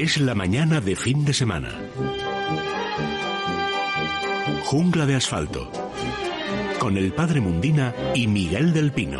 Es la mañana de fin de semana. Jungla de asfalto. Con el Padre Mundina y Miguel del Pino.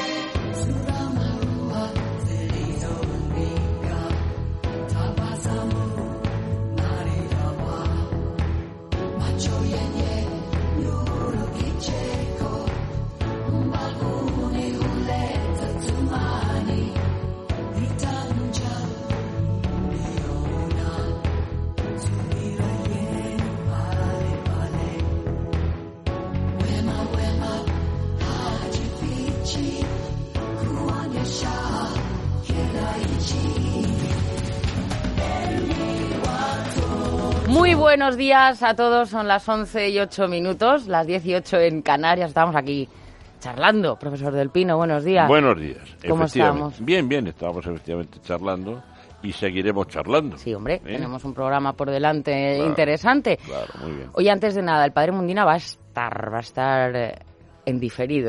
Muy buenos días a todos, son las 11:08, las 18 en Canarias, estamos aquí charlando. Profesor del Pino, buenos días. Buenos días. ¿Cómo estamos? Bien, estamos efectivamente charlando y seguiremos charlando. Sí, hombre, tenemos un programa por delante interesante. Claro, muy bien. Hoy, antes de nada, el Padre Mundina va a estar en diferido.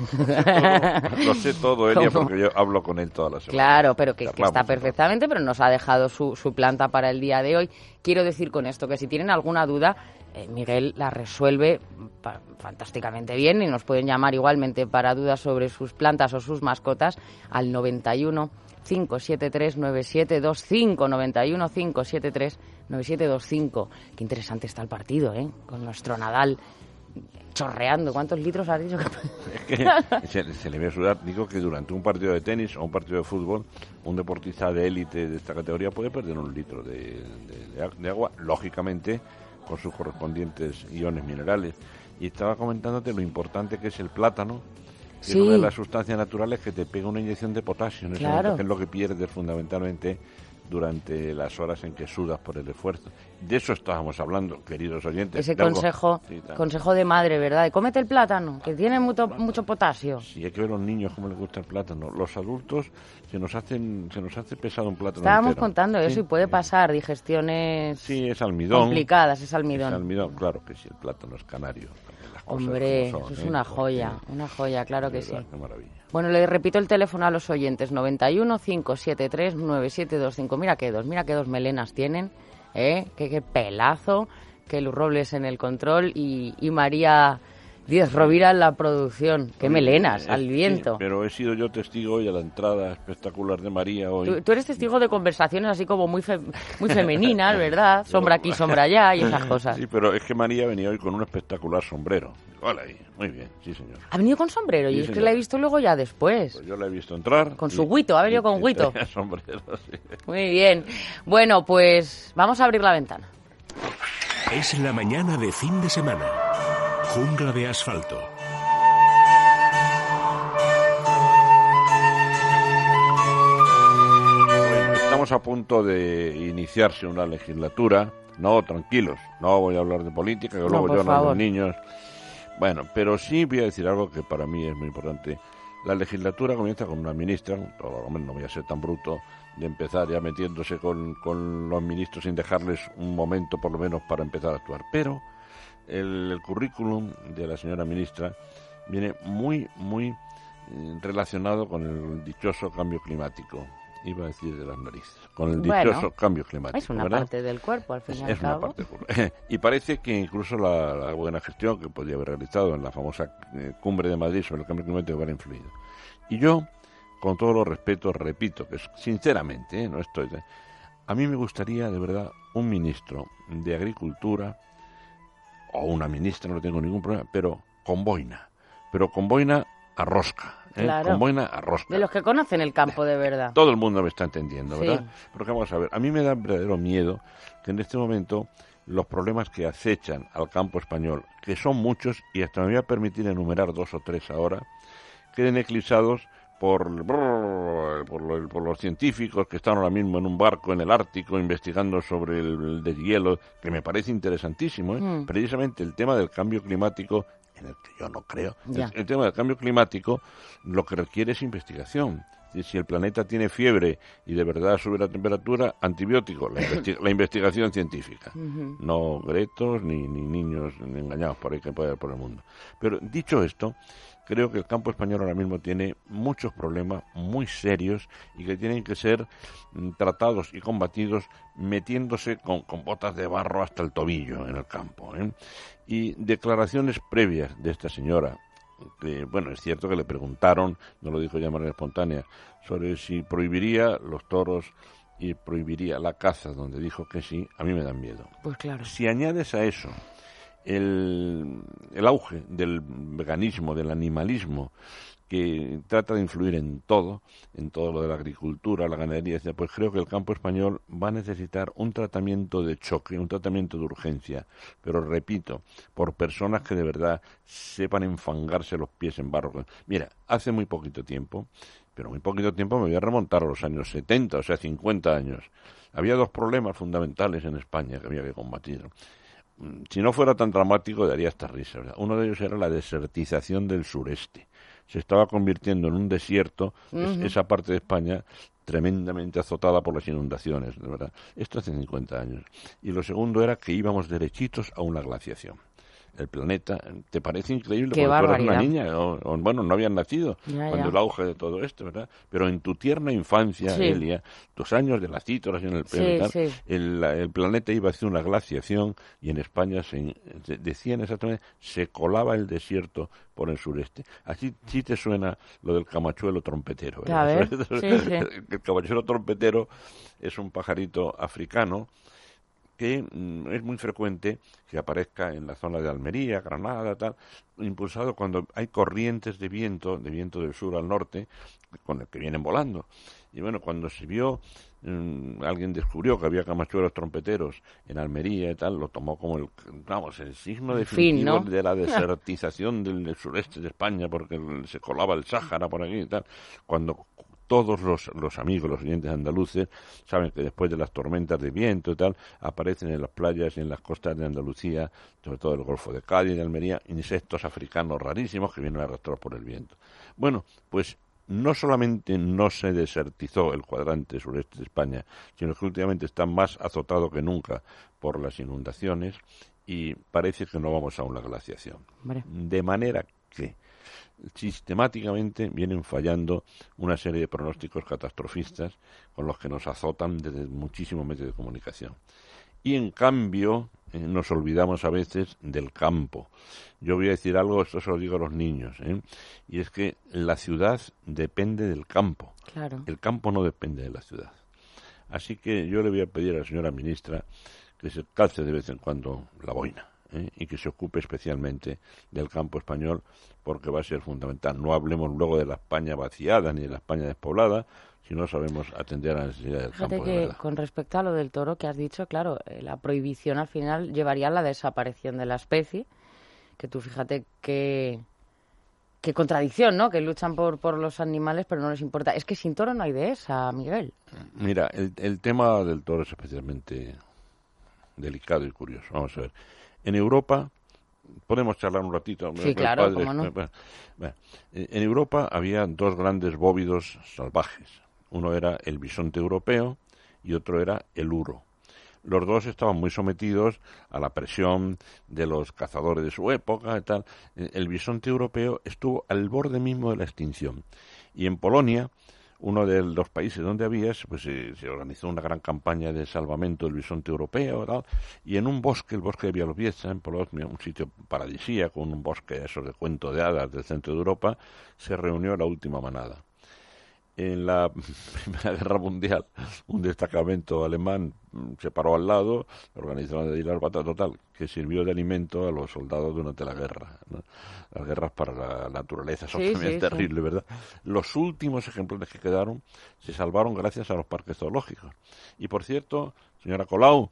Lo sé todo, Elia, porque yo hablo con él todas las semanas. Claro, pero que está perfectamente, pero nos ha dejado su planta para el día de hoy. Quiero decir con esto que si tienen alguna duda, Miguel la resuelve fantásticamente bien y nos pueden llamar igualmente para dudas sobre sus plantas o sus mascotas al 91 573 9725, 91 573 9725. Qué interesante está el partido, con nuestro Nadal chorreando. ¿Cuántos litros has dicho? Es que se le ve sudar. Digo que durante un partido de tenis o un partido de fútbol, un deportista de élite de esta categoría puede perder 1 litro de agua, lógicamente con sus correspondientes iones minerales. Y estaba comentándote lo importante que es el plátano, que es una de las sustancias naturales que te pega una inyección de potasio, ¿no? Claro. Que es lo que pierdes fundamentalmente durante las horas en que sudas por el esfuerzo. De eso estábamos hablando, queridos oyentes. Ese consejo de madre, ¿verdad? Cómete el plátano, que tiene mucho potasio. Sí, hay que ver a los niños cómo les gusta el plátano. Los adultos se nos hace pesado un plátano Estábamos entero. Contando eso, y puede pasar digestiones es almidón. Complicadas, es almidón. Es almidón, claro que sí, el plátano es canario. Hombre, eso es una joya, claro que sí. Qué maravilla. Bueno, le repito el teléfono a los oyentes, 91 573 9725. Mira qué dos melenas tienen, qué pelazo, que Luz Robles en el control y María Díaz Rovira en la producción. Qué melenas, al viento. Sí, pero he sido yo testigo hoy a la entrada espectacular de María hoy. Tú eres testigo de conversaciones así como muy femeninas, ¿verdad? Sombra aquí, sombra allá y esas cosas. Sí, pero es que María venía hoy con un espectacular sombrero. Hola ahí, muy bien, sí señor. ¿Ha venido con sombrero? Sí, y es señor. que la he visto luego ya después. Pues yo la he visto entrar. Con su guito, ha venido con guito. Sombrero, sí. Muy bien. Bueno, pues vamos a abrir la ventana. Es la mañana de fin de semana. Jungla de asfalto. Estamos a punto de iniciarse una legislatura. No, tranquilos, no voy a hablar de política, que luego yo no los niños. Bueno, pero sí voy a decir algo que para mí es muy importante. La legislatura comienza con una ministra, no voy a ser tan bruto de empezar ya metiéndose con los ministros sin dejarles un momento por lo menos para empezar a actuar. Pero el currículum de la señora ministra viene muy relacionado con el dichoso cambio climático. Iba a decir de las narices, con el dichoso cambio climático. Es una parte del cuerpo, al fin y al cabo. Es una parte del cuerpo. Y parece que incluso la buena gestión que podría haber realizado en la famosa cumbre de Madrid sobre el cambio climático habrá influido. Y yo, con todo los respetos, repito, que sinceramente, a mí me gustaría, de verdad, un ministro de Agricultura, o una ministra, no tengo ningún problema, pero con boina a rosca. Claro. Con boina a rosca. De los que conocen el campo de verdad. Todo el mundo me está entendiendo, ¿verdad? Sí. Porque vamos a ver, a mí me da verdadero miedo que en este momento los problemas que acechan al campo español, que son muchos, y hasta me voy a permitir enumerar 2 o 3 ahora, queden eclipsados por los científicos que están ahora mismo en un barco en el Ártico investigando sobre el deshielo, que me parece interesantísimo, Precisamente el tema del cambio climático, en el que yo no creo, el tema del cambio climático lo que requiere es investigación. Si el planeta tiene fiebre y de verdad sube la temperatura, antibiótico, la investigación científica. No gretos ni niños engañados por ahí que puede haber por el mundo. Pero dicho esto, creo que el campo español ahora mismo tiene muchos problemas muy serios y que tienen que ser tratados y combatidos metiéndose con botas de barro hasta el tobillo en el campo, ¿eh? Y declaraciones previas de esta señora, que, bueno, es cierto que le preguntaron, no lo dijo ya de manera espontánea, sobre si prohibiría los toros y prohibiría la caza, donde dijo que sí, a mí me dan miedo. Pues claro. Si añades a eso el auge del veganismo, del animalismo, que trata de influir en todo lo de la agricultura, la ganadería, etc., pues creo que el campo español va a necesitar un tratamiento de choque, un tratamiento de urgencia, pero repito, por personas que de verdad sepan enfangarse los pies en barro. Mira, hace muy poquito tiempo, pero muy poquito tiempo me voy a remontar a los años 70, o sea, 50 años. Había dos problemas fundamentales en España que había que combatir. Si no fuera tan dramático, daría hasta risa, ¿verdad? Uno de ellos era la desertización del sureste. Se estaba convirtiendo en un desierto, esa parte de España tremendamente azotada por las inundaciones, de verdad. Esto hace 50 años. Y lo segundo era que íbamos derechitos a una glaciación. El planeta, ¿te parece increíble? Qué porque tú eras barbaridad. una niña, o bueno, no habías nacido cuando el auge de todo esto, ¿verdad? Pero en tu tierna infancia, Sí. Elia, tus años de lacito, así en el pelo y tal, Sí. el planeta iba hacia una glaciación y en España decían exactamente, se colaba el desierto por el sureste. Así sí te suena lo del camachuelo trompetero, ¿verdad? A ver, sí. El camachuelo trompetero es un pajarito africano que es muy frecuente que aparezca en la zona de Almería, Granada, tal, impulsado cuando hay corrientes de viento del sur al norte, con el que vienen volando. Y bueno, cuando se vio, alguien descubrió que había camachuelos trompeteros en Almería y tal, lo tomó como el signo definitivo, ¿no?, de la desertización del sureste de España, porque se colaba el Sáhara por aquí y tal. Cuando todos los amigos, los oyentes andaluces, saben que después de las tormentas de viento y tal, aparecen en las playas y en las costas de Andalucía, sobre todo el Golfo de Cádiz y de Almería, insectos africanos rarísimos que vienen arrastrados por el viento. Bueno, pues no solamente no se desertizó el cuadrante sureste de España, sino que últimamente está más azotado que nunca por las inundaciones y parece que no vamos a una glaciación. Hombre. De manera que sistemáticamente vienen fallando una serie de pronósticos catastrofistas con los que nos azotan desde muchísimos medios de comunicación. Y en cambio nos olvidamos a veces del campo. Yo voy a decir algo, esto se lo digo a los niños, y es que la ciudad depende del campo. Claro. El campo no depende de la ciudad. Así que yo le voy a pedir a la señora ministra que se calce de vez en cuando la boina, y que se ocupe especialmente del campo español, porque va a ser fundamental. No hablemos luego de la España vaciada ni de la España despoblada, si no sabemos atender a la necesidad del Fíjate campo. que con respecto a lo del toro que has dicho, claro, la prohibición al final llevaría a la desaparición de la especie, que tú fíjate qué contradicción, ¿no? Que luchan por los animales, pero no les importa. Es que sin toro no hay dehesa, Miguel. Mira, el tema del toro es especialmente delicado y curioso. Vamos a ver. En Europa, podemos charlar un ratito. Sí, claro, cómo no. Bueno, en Europa había dos grandes bóvidos salvajes. Uno era el bisonte europeo y otro era el uro. Los dos estaban muy sometidos a la presión de los cazadores de su época y tal. El bisonte europeo estuvo al borde mismo de la extinción. Y en Polonia, uno de los países donde había, pues se organizó una gran campaña de salvamento del bisonte europeo, tal, y en un bosque, el bosque de Białowieża, en Polonia, un sitio paradisíaco, un bosque eso de cuento de hadas del centro de Europa, se reunió la última manada. En la Primera Guerra Mundial, un destacamento alemán se paró al lado, organizaron de la batalla total, que sirvió de alimento a los soldados durante la guerra, ¿no? Las guerras para la naturaleza son también terribles, ¿verdad? Los últimos ejemplares que quedaron se salvaron gracias a los parques zoológicos. Y por cierto, señora Colau,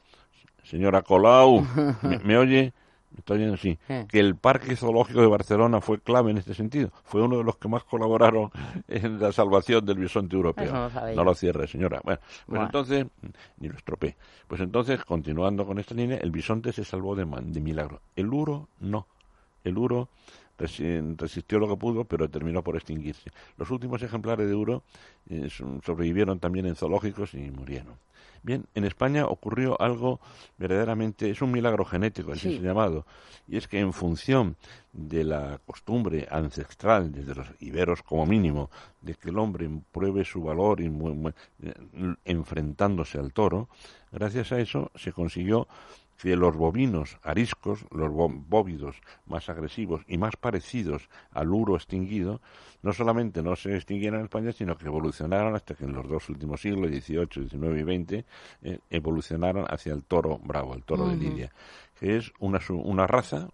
¿me oye? Está oyendo, sí, que el Parque Zoológico de Barcelona fue clave en este sentido. Fue uno de los que más colaboraron en la salvación del bisonte europeo. No lo cierre, señora. Bueno, entonces, ni lo estropee. Pues entonces, continuando con esta línea, el bisonte se salvó de milagro. El uro, no. El uro resistió lo que pudo, pero terminó por extinguirse. Los últimos ejemplares de Uro sobrevivieron también en zoológicos y murieron. Bien, en España ocurrió algo verdaderamente, es un milagro genético, así llamado, y es que en función de la costumbre ancestral, desde los iberos como mínimo, de que el hombre pruebe su valor enfrentándose al toro, gracias a eso se consiguió que los bovinos ariscos, los bóvidos más agresivos y más parecidos al uro extinguido, no solamente no se extinguieran en España, sino que evolucionaron hasta que en los dos últimos siglos, XVIII, XIX y XX, evolucionaron hacia el toro bravo, el toro de Lidia, que es una raza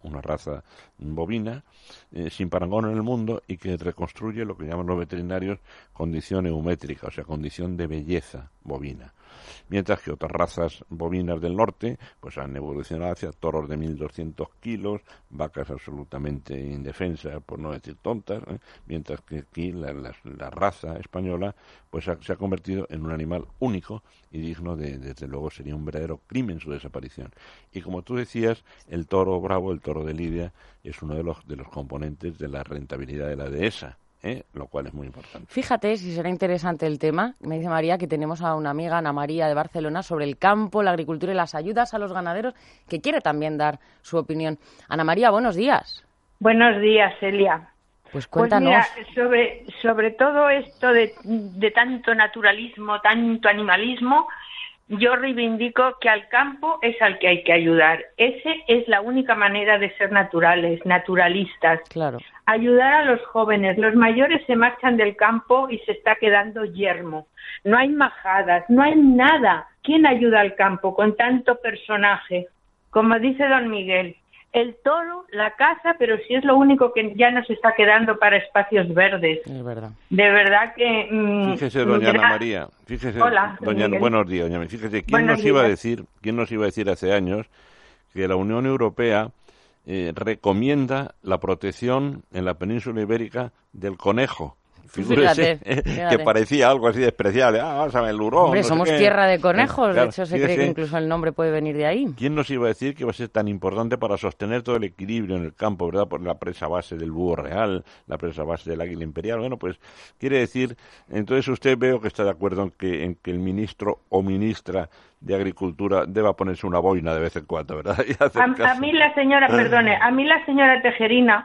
bovina sin parangón en el mundo y que reconstruye lo que llaman los veterinarios condición eumétrica, o sea, condición de belleza bovina. Mientras que otras razas bovinas del norte pues han evolucionado hacia toros de 1.200 kilos, vacas absolutamente indefensas, por no decir tontas, mientras que aquí la raza española pues se ha convertido en un animal único y digno desde luego sería un verdadero crimen su desaparición. Y como tú decías, el toro bravo, el toro de Lidia, es uno de los componentes de la rentabilidad de la dehesa. Lo cual es muy importante. Fíjate si será interesante el tema. Me dice María que tenemos a una amiga, Ana María de Barcelona, sobre el campo, la agricultura y las ayudas a los ganaderos, que quiere también dar su opinión. Ana María, buenos días. Buenos días, Celia. Pues cuéntanos. Pues mira, sobre todo esto de tanto naturalismo, tanto animalismo, yo reivindico que al campo es al que hay que ayudar. Esa es la única manera de ser naturalistas. Claro. Ayudar a los jóvenes. Los mayores se marchan del campo y se está quedando yermo. No hay majadas, no hay nada. ¿Quién ayuda al campo con tanto personaje? Como dice don Miguel, el toro, la caza, pero si es lo único que ya nos está quedando para espacios verdes. Es verdad. De verdad que... Fíjese, doña Ana María. Fíjese, hola, buenos días, doña. Fíjese, ¿quién nos iba a decir hace años que la Unión Europea recomienda la protección en la península ibérica del conejo? Figúrese, fíjate. Que parecía algo así despreciable. Vamos a ver, el hurón. Hombre, somos tierra de conejos, claro, de hecho se cree que incluso el nombre puede venir de ahí. ¿Quién nos iba a decir que va a ser tan importante para sostener todo el equilibrio en el campo, verdad? Por la presa base del búho real, la presa base del águila imperial. Bueno, pues quiere decir, entonces usted veo que está de acuerdo en que el ministro o ministra de Agricultura deba ponerse una boina de vez en cuando, ¿verdad? A mí la señora Tejerina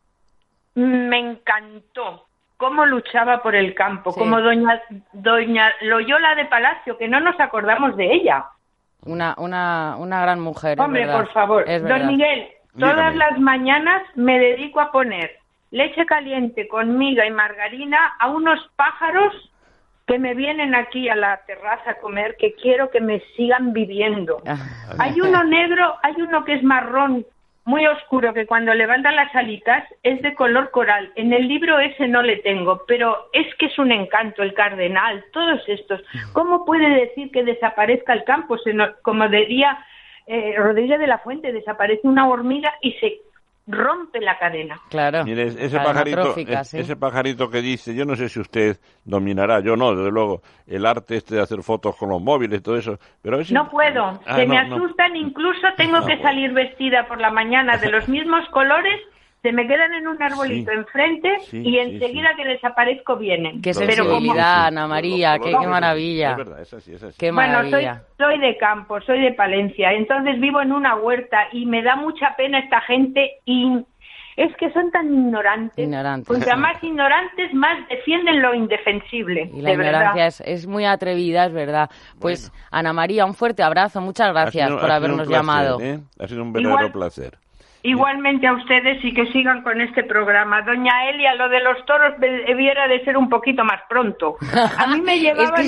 me encantó cómo luchaba por el campo, como doña Loyola de Palacio, que no nos acordamos de ella. Una gran mujer. Hombre, por favor. Don Miguel, todas las mañanas me dedico a poner leche caliente con miga y margarina a unos pájaros que me vienen aquí a la terraza a comer, que quiero que me sigan viviendo. Hay uno negro, hay uno que es marrón, muy oscuro, que cuando levantan las alitas es de color coral. En el libro ese no le tengo, pero es que es un encanto, el cardenal, todos estos. ¿Cómo puede decir que desaparezca el campo? Como diría Rodríguez de la Fuente, desaparece una hormiga y se rompe la cadena. Claro. Mire, ese pajarito que dice, yo no sé si usted dominará, yo no, desde luego, el arte de hacer fotos con los móviles y todo eso, pero no puedo, me asustan, incluso tengo que salir vestida por la mañana de los mismos colores, se me quedan en un arbolito enfrente y enseguida que desaparezco vienen. Qué sensibilidad, Ana María, qué maravilla. Es verdad, es así. Qué maravilla. Soy de campo, soy de Palencia, entonces vivo en una huerta y me da mucha pena esta gente y es que son tan ignorantes. Cuanto más ignorantes, más defienden lo indefensible. Y la ignorancia es muy atrevida, es verdad. Pues bueno. Ana María, un fuerte abrazo, muchas gracias por habernos llamado. Ha sido un verdadero placer. Igualmente a ustedes y que sigan con este programa. Doña Elia, lo de los toros debiera de ser un poquito más pronto. A mí me llevaban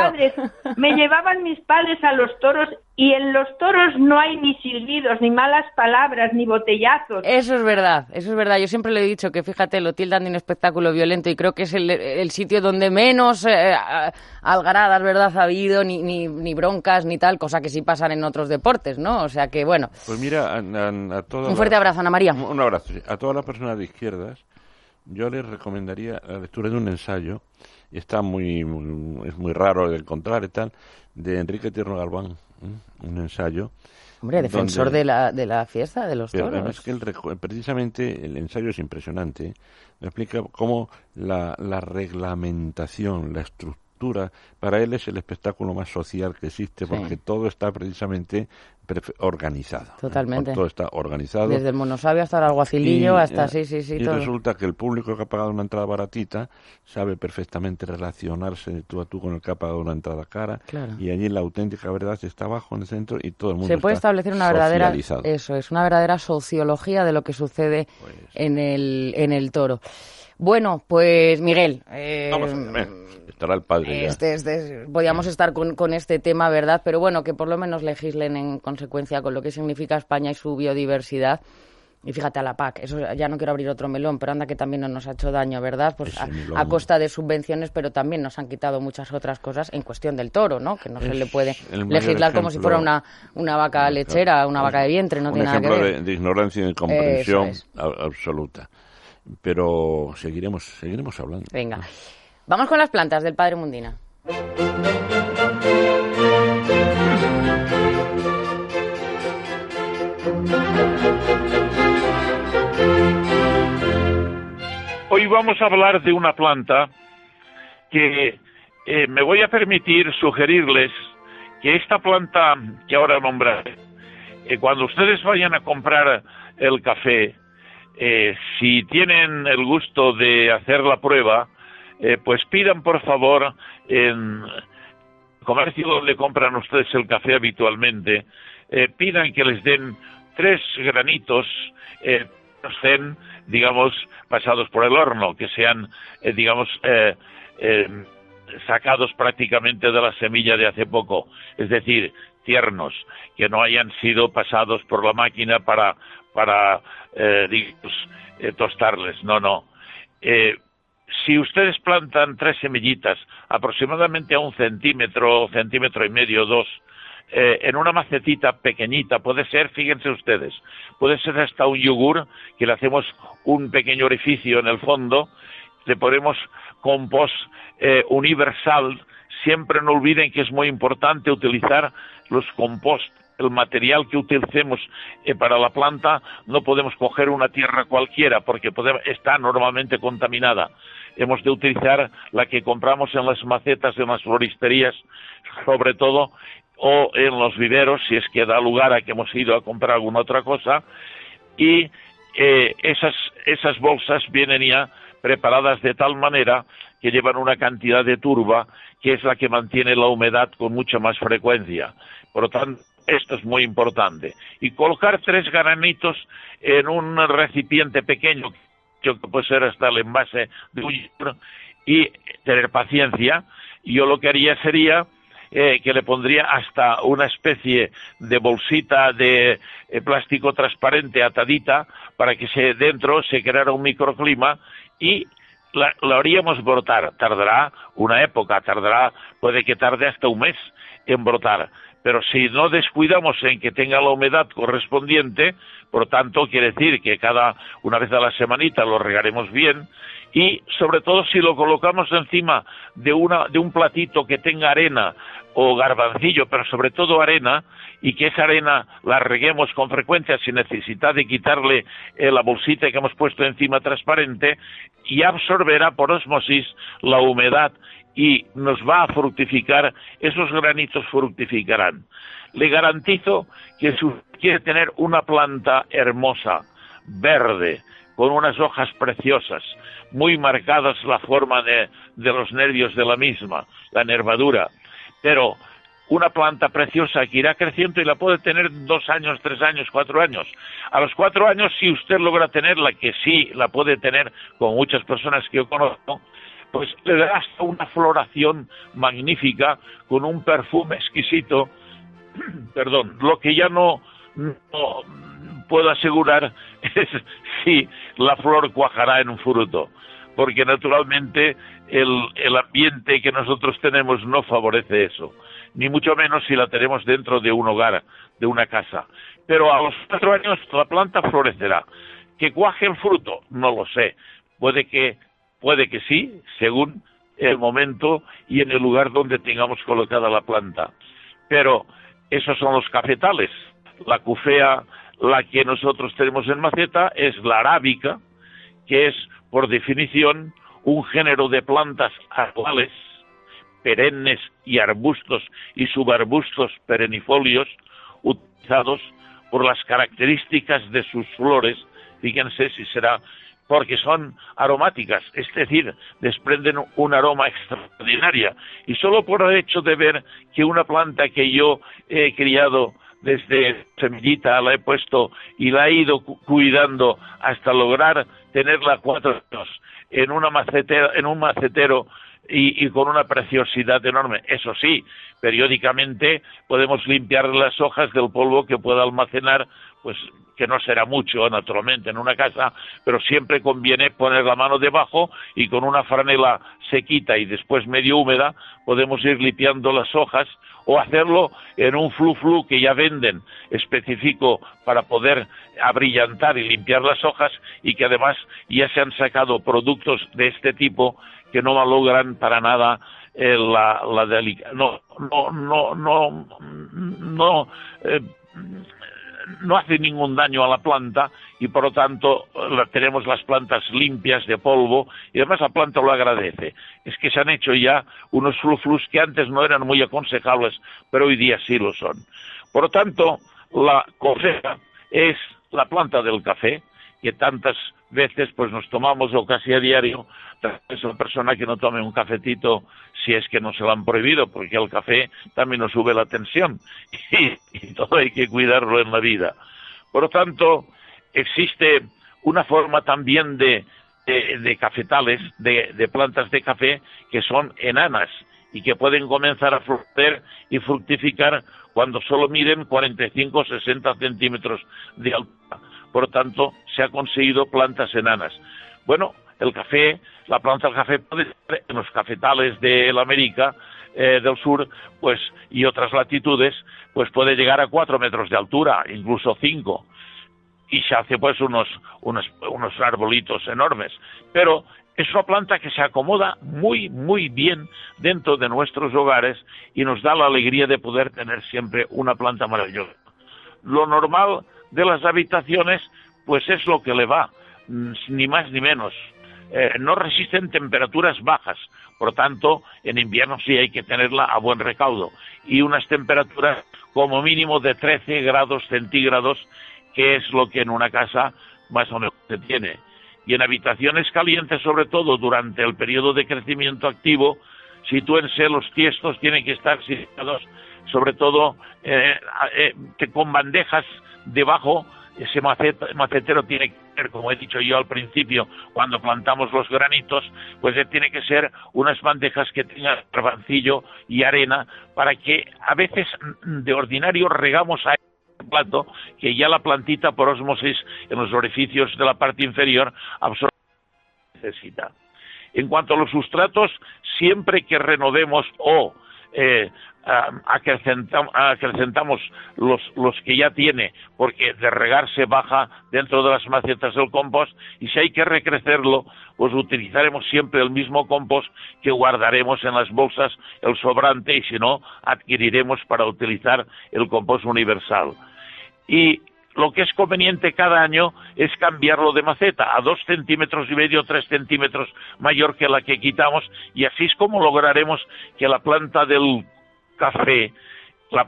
mis padres a los toros y en los toros no hay ni silbidos, ni malas palabras, ni botellazos. Eso es verdad. Yo siempre le he dicho que, fíjate, lo tildan de un espectáculo violento y creo que es el sitio donde menos algaradas, ¿verdad?, ha habido, ni broncas, ni tal, cosa que sí pasan en otros deportes, ¿no? O sea que, bueno. Pues mira, a todas un fuerte abrazo, Ana María. Un abrazo. A todas las personas de izquierdas, yo les recomendaría la lectura de un ensayo, y es muy raro de encontrar y tal, de Enrique Tierno Galván, un ensayo Hombre, defensor de la fiesta de los toros. Pero además que precisamente el ensayo es impresionante. Me explica cómo la reglamentación, la estructura, para él es el espectáculo más social que existe, porque todo está precisamente organizado. Totalmente. Todo está organizado. Desde el monosabio hasta el alguacilillo, hasta sí. Y todo. Resulta que el público que ha pagado una entrada baratita sabe perfectamente relacionarse de tú a tú con el que ha pagado una entrada cara. Claro. Y allí la auténtica verdad está abajo en el centro y todo el mundo se puede está establecer una verdadera, socializado. eso es, una verdadera sociología de lo que sucede en el toro. Bueno, pues Miguel, Vamos a ver, estará el padre ya. Podíamos estar con este tema, ¿verdad? Pero bueno, que por lo menos legislen en consecuencia con lo que significa España y su biodiversidad. Y fíjate, a la PAC, eso ya no quiero abrir otro melón, pero anda que también no nos ha hecho daño, ¿verdad? Pues a costa de subvenciones, pero también nos han quitado muchas otras cosas en cuestión del toro, ¿no? Que no se le puede legislar como si fuera una vaca lechera, una vaca de vientre, no tiene nada que ver. Un ejemplo de ignorancia y de comprensión absoluta. Pero seguiremos hablando. Venga, vamos con las plantas del Padre Mundina. Hoy vamos a hablar de una planta que me voy a permitir sugerirles que esta planta que ahora nombraré, cuando ustedes vayan a comprar el café, si tienen el gusto de hacer la prueba, pues pidan por favor en el comercio donde compran ustedes el café habitualmente, pidan que les den 3 granitos, estén, digamos, pasados por el horno, que sean, sacados prácticamente de la semilla de hace poco, es decir, tiernos, que no hayan sido pasados por la máquina para tostarles, no. Si ustedes plantan 3 semillitas, aproximadamente a 1 centímetro, centímetro y medio, 2, en una macetita pequeñita, puede ser, fíjense ustedes, puede ser hasta un yogur, que le hacemos un pequeño orificio en el fondo, le ponemos compost universal. Siempre no olviden que es muy importante utilizar los compost. El material que utilicemos para la planta, no podemos coger una tierra cualquiera porque está normalmente contaminada. Hemos de utilizar la que compramos en las macetas, en las floristerías, sobre todo, o en los viveros, si es que da lugar a que hemos ido a comprar alguna otra cosa. Y esas bolsas vienen ya preparadas de tal manera que llevan una cantidad de turba que es la que mantiene la humedad con mucha más frecuencia. Por lo tanto, esto es muy importante. Y colocar 3 granitos en un recipiente pequeño, que puede ser hasta el envase de un litro, y tener paciencia. Yo lo que haría sería que le pondría hasta una especie de bolsita de plástico transparente atadita para que dentro se creara un microclima y lo haríamos brotar. Tardará una época, puede que tarde hasta un mes en brotar. Pero si no descuidamos en que tenga la humedad correspondiente, por tanto, quiere decir que una vez a la semanita lo regaremos bien, y sobre todo si lo colocamos encima de un platito que tenga arena o garbancillo, pero sobre todo arena, y que esa arena la reguemos con frecuencia sin necesidad de quitarle la bolsita que hemos puesto encima transparente, y absorberá por osmosis la humedad y nos va a fructificar, esos granitos fructificarán. Le garantizo que si quiere tener una planta hermosa, verde, con unas hojas preciosas, muy marcadas la forma de los nervios de la misma, la nervadura, pero una planta preciosa que irá creciendo y la puede tener 2 años, 3 años, 4 años. A los 4 años, si usted logra tenerla, que sí la puede tener con muchas personas que yo conozco, pues le dará hasta una floración magnífica, con un perfume exquisito. Perdón, lo que ya no puedo asegurar es si la flor cuajará en un fruto, porque naturalmente el ambiente que nosotros tenemos no favorece eso, ni mucho menos si la tenemos dentro de un hogar, de una casa. Pero a los 4 años la planta florecerá. ¿Que cuaje el fruto? No lo sé. Puede que sí, según el momento y en el lugar donde tengamos colocada la planta. Pero esos son los cafetales. La cufea, la que nosotros tenemos en maceta, es la arábica, que es, por definición, un género de plantas anuales, perennes y arbustos y subarbustos perennifolios, utilizados por las características de sus flores, fíjense si será porque son aromáticas, es decir, desprenden un aroma extraordinario. Y solo por el hecho de ver que una planta que yo he criado desde semillita, la he puesto y la he ido cuidando hasta lograr tenerla 4 años en un macetero y con una preciosidad enorme. Eso sí, periódicamente podemos limpiar las hojas del polvo que pueda almacenar, pues que no será mucho, naturalmente, en una casa, pero siempre conviene poner la mano debajo y con una franela sequita y después medio húmeda podemos ir limpiando las hojas, o hacerlo en un flu-flu que ya venden, específico para poder abrillantar y limpiar las hojas, y que además ya se han sacado productos de este tipo que no malogran para nada no hace ningún daño a la planta, y por lo tanto tenemos las plantas limpias de polvo, y además la planta lo agradece. Es que se han hecho ya unos fluflus que antes no eran muy aconsejables, pero hoy día sí lo son. Por lo tanto, la cofea es la planta del café, que tantas veces pues nos tomamos, o casi a diario. Es una persona que no tome un cafetito si es que no se lo han prohibido, porque el café también nos sube la tensión y todo hay que cuidarlo en la vida. Por lo tanto, existe una forma también de cafetales, de plantas de café que son enanas y que pueden comenzar a florecer y fructificar cuando solo miden 45 o 60 centímetros de altura. Por lo tanto, se ha conseguido plantas enanas. Bueno, el café, la planta del café puede ser en los cafetales de la América del Sur, pues, y otras latitudes, pues puede llegar a 4 metros de altura, incluso 5, y se hace pues unos arbolitos enormes. Pero es una planta que se acomoda muy, muy bien dentro de nuestros hogares y nos da la alegría de poder tener siempre una planta maravillosa. Lo normal de las habitaciones, pues es lo que le va, ni más ni menos. No resisten temperaturas bajas, por lo tanto, en invierno sí hay que tenerla a buen recaudo, y unas temperaturas como mínimo de 13 grados centígrados, que es lo que en una casa más o menos se tiene. Y en habitaciones calientes, sobre todo durante el periodo de crecimiento activo, sitúense, los tiestos tienen que estar situados, sobre todo con bandejas debajo. Ese macetero tiene que ser, como he dicho yo al principio, cuando plantamos los granitos, pues tiene que ser unas bandejas que tengan garbancillo y arena, para que a veces de ordinario regamos a el plato, que ya la plantita por ósmosis en los orificios de la parte inferior absorbe lo que necesita. En cuanto a los sustratos, siempre que renovemos o acrecentamos los que ya tiene, porque de regarse baja dentro de las macetas del compost, y si hay que recrecerlo, pues utilizaremos siempre el mismo compost que guardaremos en las bolsas, el sobrante, y si no, adquiriremos para utilizar el compost universal. Y lo que es conveniente cada año es cambiarlo de maceta a 2,5 centímetros, 3 centímetros mayor que la que quitamos, y así es como lograremos que la planta del café, la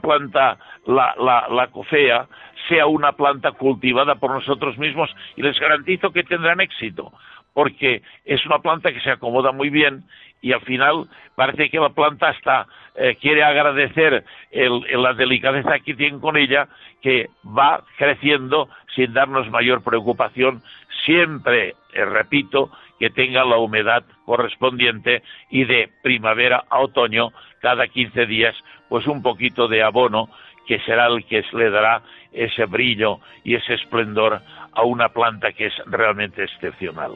cofea, sea una planta cultivada por nosotros mismos, y les garantizo que tendrán éxito, porque es una planta que se acomoda muy bien, y al final parece que la planta hasta quiere agradecer la delicadeza que tienen con ella, que va creciendo sin darnos mayor preocupación, siempre, repito, que tenga la humedad correspondiente, y de primavera a otoño, cada 15 días, pues un poquito de abono, que será el que le dará ese brillo y ese esplendor a una planta que es realmente excepcional.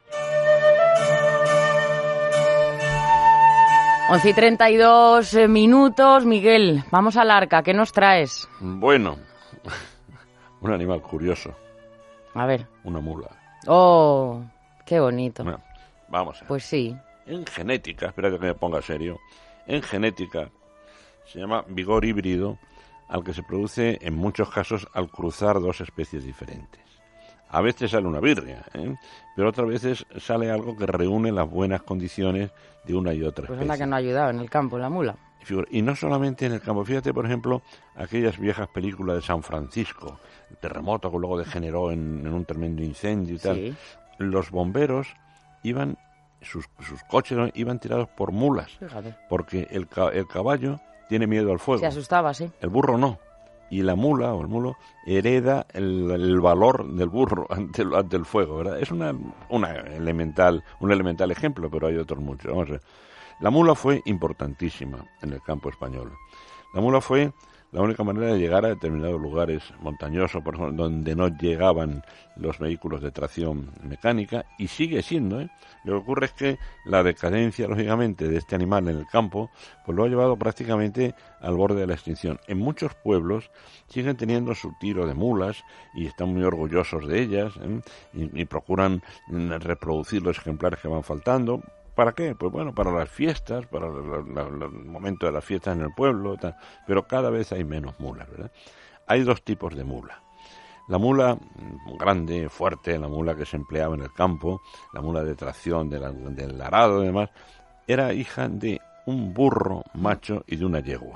11:32 minutos, Miguel, vamos al Arca, ¿qué nos traes? Bueno, un animal curioso. A ver. Una mula. Oh, qué bonito. Bueno, vamos a ver. Pues sí. En genética, espera que me ponga serio, en genética se llama vigor híbrido al que se produce en muchos casos al cruzar dos especies diferentes. A veces sale una birria, pero otras veces sale algo que reúne las buenas condiciones de una y otra especie. Pues es la que no ha ayudado en el campo, la mula. Y no solamente en el campo. Fíjate, por ejemplo, aquellas viejas películas de San Francisco, el terremoto que luego degeneró en un tremendo incendio y tal. Sí. Los bomberos iban, sus coches iban tirados por mulas. Fíjate. Porque el caballo tiene miedo al fuego. Se asustaba, sí. El burro no. Y la mula o el mulo hereda el valor del burro ante el fuego, ¿verdad? Es un elemental ejemplo, pero hay otros muchos. Vamos a ver. La mula fue importantísima en el campo español. La mula fue la única manera de llegar a determinados lugares montañosos, por ejemplo, donde no llegaban los vehículos de tracción mecánica, y sigue siendo, Lo que ocurre es que la decadencia, lógicamente, de este animal en el campo, pues lo ha llevado prácticamente al borde de la extinción. En muchos pueblos siguen teniendo su tiro de mulas y están muy orgullosos de ellas, y procuran reproducir los ejemplares que van faltando. ¿Para qué? Pues bueno, para las fiestas, para el momento de las fiestas en el pueblo, tal. Pero cada vez hay menos mulas, ¿verdad? Hay dos tipos de mula. La mula grande, fuerte, la mula que se empleaba en el campo, la mula de tracción del arado y demás, era hija de un burro macho y de una yegua.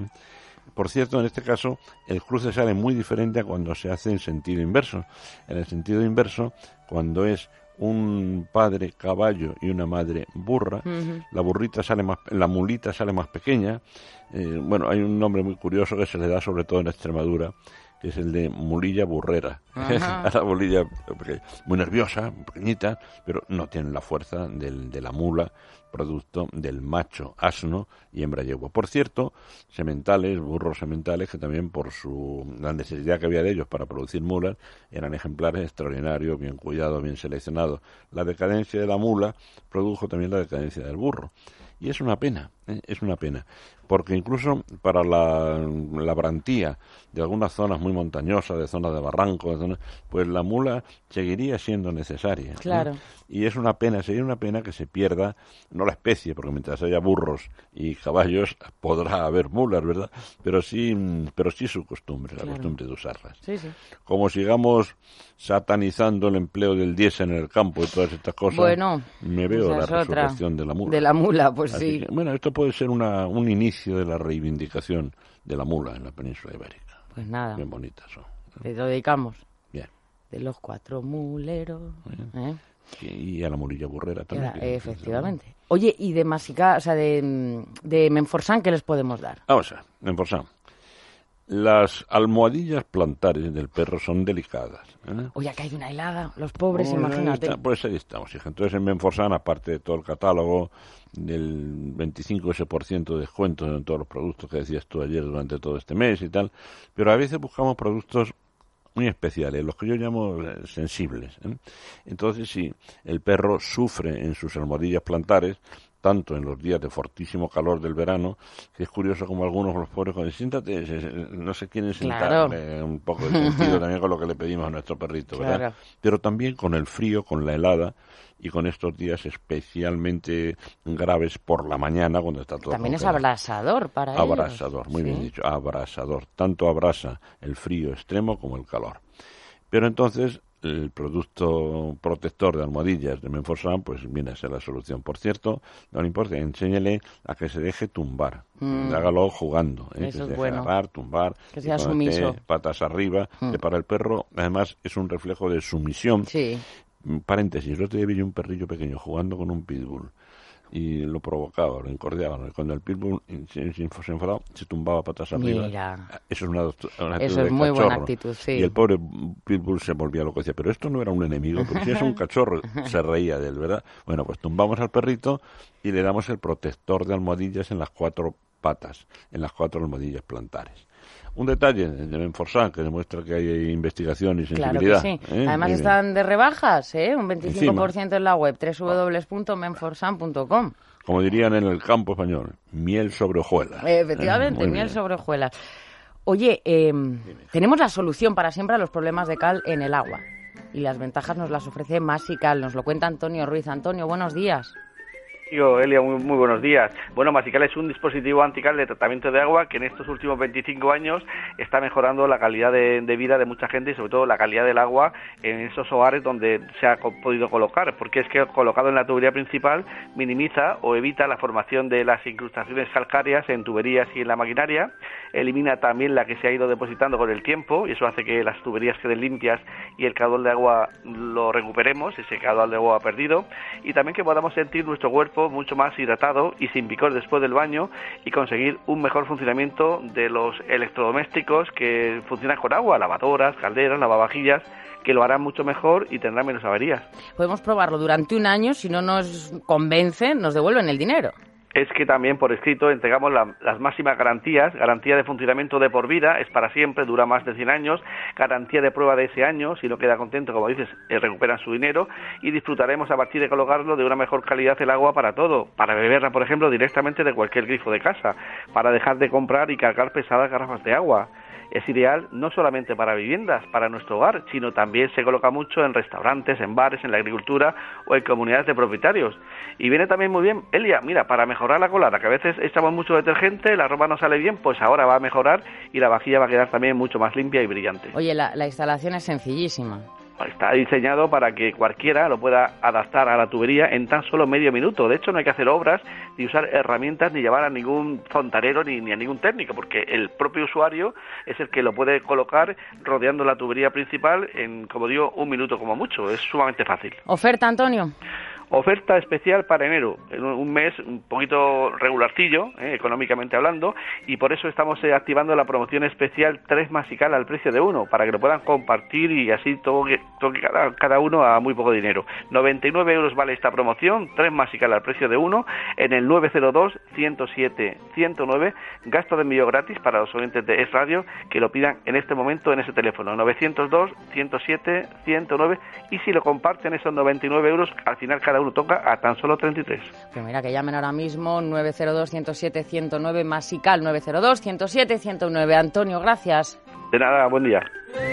Por cierto, en este caso, el cruce sale muy diferente a cuando se hace en sentido inverso. En el sentido inverso, cuando es un padre caballo y una madre burra, la mulita sale más pequeña. Bueno, hay un nombre muy curioso que se le da sobre todo en Extremadura, que es el de mulilla burrera. A la mulilla muy nerviosa, pequeñita, pero no tiene la fuerza de la mula, producto del macho asno y hembra yegua. Por cierto, burros sementales, que también por la necesidad que había de ellos para producir mulas, eran ejemplares extraordinarios, bien cuidados, bien seleccionados. La decadencia de la mula produjo también la decadencia del burro. Y es una pena, porque incluso para la brantía de algunas zonas muy montañosas, de zonas de barrancos, pues la mula seguiría siendo necesaria. Claro. Y es una pena, sería una pena que se pierda, no la especie, porque mientras haya burros y caballos podrá haber mulas, ¿verdad? Pero sí su costumbre, la costumbre de usarlas. Sí, sí. Como sigamos satanizando el empleo del diésel en el campo y todas estas cosas, bueno, me veo la resurrección de la mula. De la mula, pues así sí. Que, bueno, esto puede ser un inicio de la reivindicación de la mula en la península ibérica. Pues nada. Bien bonitas son. Le dedicamos. Bien. De los 4 muleros. Y a la mulilla burrera también. Efectivamente. Oye, y de Masica, o sea, de Menforsan, ¿qué les podemos dar? Vamos a ver, Menforsan. Las almohadillas plantares del perro son delicadas. Oye, que hay una helada, los pobres, imagínate. Pues ahí estamos, hija. Entonces en Menforsan, aparte de todo el catálogo, del 25% de descuento en todos los productos que decías tú ayer durante todo este mes y tal, pero a veces buscamos productos muy especiales, los que yo llamo sensibles. Entonces, si el perro sufre en sus almohadillas plantares, tanto en los días de fortísimo calor del verano, que es curioso como algunos los pobres cuando siéntate, no se quieren sentar, claro. Un poco de sentido también con lo que le pedimos a nuestro perrito, ¿verdad? Claro. Pero también con el frío, con la helada, y con estos días especialmente graves por la mañana, cuando está todo también congelado. Es abrasador para ellos. Abrasador, muy bien dicho, abrasador. Tanto abrasa el frío extremo como el calor. Pero entonces el producto protector de almohadillas de Menforsan pues viene a ser la solución. Por cierto, no le importa, enséñele a que se deje tumbar, hágalo jugando, Eso que se deje bueno. agarrar, tumbar, que sea sumiso, patas arriba, que para el perro además es un reflejo de sumisión. Sí. Paréntesis, yo te vi un perrillo pequeño jugando con un pitbull y lo provocaba, lo encordeaba. Cuando el pitbull se enfadaba, se tumbaba patas arriba. Mira. Eso es una actitud eso es muy buena actitud, sí. Y el pobre pitbull se volvía loco, decía, pero esto no era un enemigo, porque si es un cachorro, se reía de él, ¿verdad? Bueno, pues tumbamos al perrito y le damos el protector de almohadillas en las 4 patas, en las 4 almohadillas plantares. Un detalle de Menforsan que demuestra que hay investigación y sensibilidad. Claro que sí. Además están de rebajas, un 25% en la web, www.menforsan.com. Como dirían en el campo español, miel sobre hojuelas. Efectivamente, miel sobre hojuelas. Oye, tenemos la solución para siempre a los problemas de cal en el agua. Y las ventajas nos las ofrece Masical. Nos lo cuenta Antonio Ruiz. Antonio, buenos días. Rocío, Elia, muy buenos días. Bueno, Masical es un dispositivo antical de tratamiento de agua que en estos últimos 25 años está mejorando la calidad de vida de mucha gente y sobre todo la calidad del agua en esos hogares donde se ha podido colocar, porque es que colocado en la tubería principal minimiza o evita la formación de las incrustaciones calcáreas en tuberías y en la maquinaria, elimina también la que se ha ido depositando con el tiempo y eso hace que las tuberías queden limpias y el caudal de agua lo recuperemos, ese caudal de agua perdido, y también que podamos sentir nuestro cuerpo mucho más hidratado y sin picor después del baño y conseguir un mejor funcionamiento de los electrodomésticos que funcionan con agua, lavadoras, calderas, lavavajillas, que lo harán mucho mejor y tendrán menos averías. Podemos probarlo durante un año, si no nos convence, nos devuelven el dinero. Es que también por escrito entregamos las máximas garantías, garantía de funcionamiento de por vida, es para siempre, dura más de 100 años, garantía de prueba de ese año, si no queda contento, como dices, recuperan su dinero y disfrutaremos a partir de colocarlo de una mejor calidad el agua para todo, para beberla, por ejemplo, directamente de cualquier grifo de casa, para dejar de comprar y cargar pesadas garrafas de agua. Es ideal no solamente para viviendas, para nuestro hogar, sino también se coloca mucho en restaurantes, en bares, en la agricultura o en comunidades de propietarios. Y viene también muy bien, Elia, mira, para mejorar la colada, que a veces echamos mucho detergente, la ropa no sale bien, pues ahora va a mejorar y la vajilla va a quedar también mucho más limpia y brillante. Oye, la instalación es sencillísima. Está diseñado para que cualquiera lo pueda adaptar a la tubería en tan solo medio minuto. De hecho, no hay que hacer obras, ni usar herramientas, ni llevar a ningún fontanero, ni a ningún técnico, porque el propio usuario es el que lo puede colocar rodeando la tubería principal en, como digo, un minuto como mucho. Es sumamente fácil. ¿Oferta, Antonio? Oferta especial para enero, un mes un poquito regularcillo, económicamente hablando, y por eso estamos activando la promoción especial 3 Masical al precio de 1, para que lo puedan compartir y así toque cada uno a muy poco dinero. 99 euros vale esta promoción, 3 Masical al precio de 1, en el 902-107-109, gasto de envío gratis para los oyentes de Es Radio, que lo pidan en este momento en ese teléfono, 902-107-109, y si lo comparten esos 99 euros, al final cada uno toca a tan solo 33. Pues mira, que llamen ahora mismo 902-107-109, Masical 902-107-109. Antonio, gracias. De nada, buen día.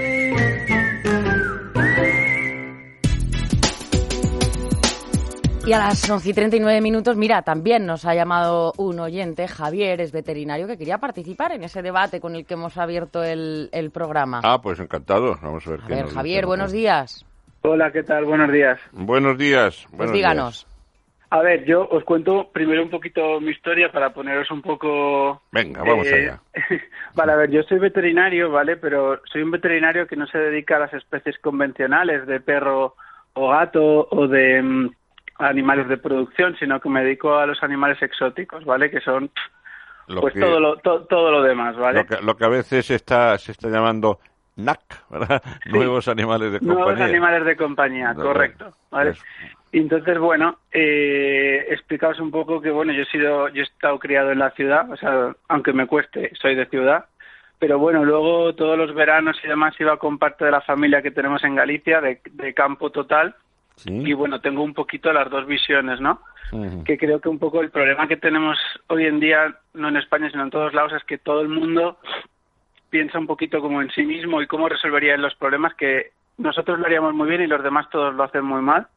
Y a las 11:39, mira, también nos ha llamado un oyente, Javier, es veterinario, que quería participar en ese debate con el que hemos abierto el programa. Ah, pues encantado. Vamos a ver. A ver, Javier, buenos días. Hola, ¿qué tal? Buenos días. Buenos días. Pues díganos. A ver, yo os cuento primero un poquito mi historia para poneros un poco... Venga, vamos allá. Vale, a ver, yo soy veterinario, ¿vale? Pero soy un veterinario que no se dedica a las especies convencionales de perro o gato o de animales de producción, sino que me dedico a los animales exóticos, ¿vale? Que son todo lo demás, ¿vale? Lo que a veces se está llamando... NAC, ¿verdad? Sí. Nuevos animales de compañía. Nuevos animales de compañía, correcto. ¿Vale? Entonces, bueno, explicaos un poco que, bueno, yo he estado criado en la ciudad, o sea, aunque me cueste, soy de ciudad, pero bueno, luego todos los veranos y demás iba con parte de la familia que tenemos en Galicia, de campo total, ¿sí? Y bueno, tengo un poquito las dos visiones, ¿no? Uh-huh. Que creo que un poco el problema que tenemos hoy en día, no en España, sino en todos lados, es que todo el mundo piensa un poquito como en sí mismo y cómo resolvería los problemas, que nosotros lo haríamos muy bien y los demás todos lo hacen muy mal.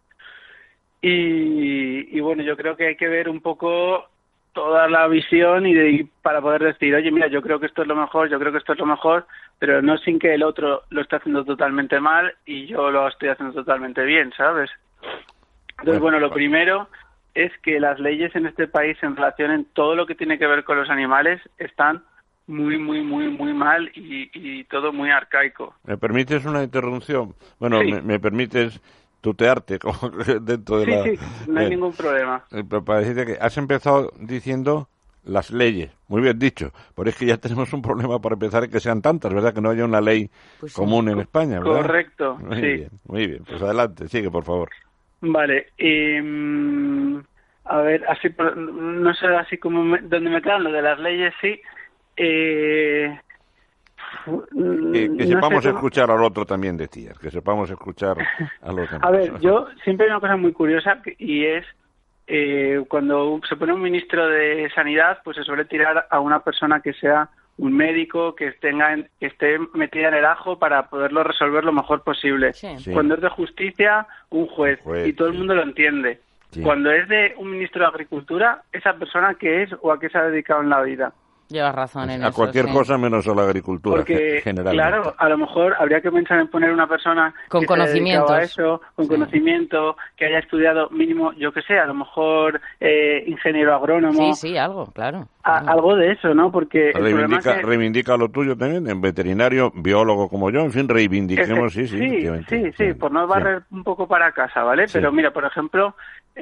Y bueno, yo creo que hay que ver un poco toda la visión y para poder decir, oye, mira, yo creo que esto es lo mejor, yo creo que esto es lo mejor, pero no sin que el otro lo esté haciendo totalmente mal y yo lo estoy haciendo totalmente bien, ¿sabes? Entonces, bueno, lo primero es que las leyes en este país en relación en todo lo que tiene que ver con los animales están muy mal y todo muy arcaico. ¿Me permites una interrupción? Bueno, sí. me permites tutearte dentro de Sí, no hay ningún problema. Para decirte que has empezado diciendo las leyes. Muy bien dicho. Pero es que ya tenemos un problema para empezar que sean tantas, ¿verdad? Que no haya una ley común en España, ¿verdad? Correcto, Muy bien. Pues adelante, sigue, por favor. Vale. A ver, así no sé, así como donde me quedan lo de las leyes, sí. Que sepamos escuchar al otro también, decías, que sepamos escuchar a los demás. A ver, yo siempre hay una cosa muy curiosa y es cuando se pone un ministro de Sanidad, pues se suele tirar a una persona que sea un médico, que esté metida en el ajo para poderlo resolver lo mejor posible. Sí. Cuando es de justicia, un juez y todo el mundo lo entiende. Sí. Cuando es de un ministro de Agricultura, esa persona qué es o a qué se ha dedicado en la vida. Llevas razón en eso. A cualquier cosa menos a la agricultura. Porque, generalmente. claro, a lo mejor habría que pensar en poner una persona con que conocimientos. se haya dedicado a eso, con conocimiento, que haya estudiado mínimo, yo qué sé, a lo mejor ingeniero agrónomo. Sí, algo, claro. Algo de eso, ¿no? Porque reivindica lo tuyo también, en veterinario, biólogo como yo, en fin, reivindiquemos, sí, por no barrer un poco para casa, ¿vale? Sí. Pero mira, por ejemplo,